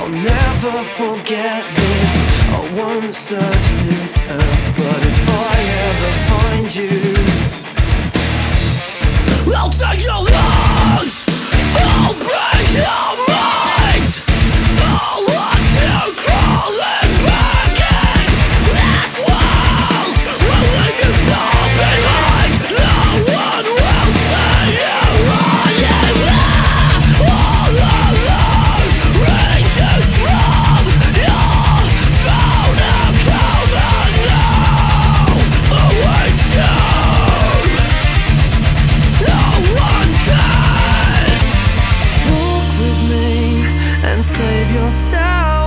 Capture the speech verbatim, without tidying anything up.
I'll never forget this. I won't search this earth, but if I ever find you, I'll take your lungs, I'll break your mind, I'll watch you crawling back in this world. We'll leave you far behind. No one will see you lying there all alone. Reaches from your phone account and now awaits you. No one cares. Walk with me and save yourself.